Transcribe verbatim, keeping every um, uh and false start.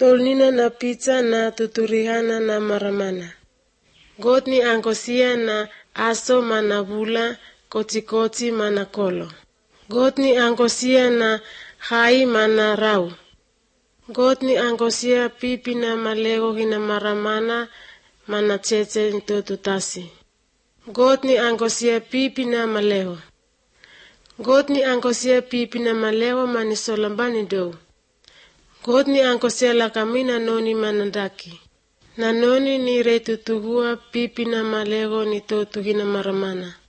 tolnina na pizza na tuturihana na maramana. God ni angosia na aso manabula kotikoti manakolo. God ni angosia na hai mana rau. God ni angosia pipi na malego hina maramana mana cheche ntotutasi. God ni angosia pipi na malego. God ni angosia pipi na malego manisolambani do. God ni angosia lakamina noni manandaki. Na noni ni retutuhua pipi na malego ni totu hina maramana.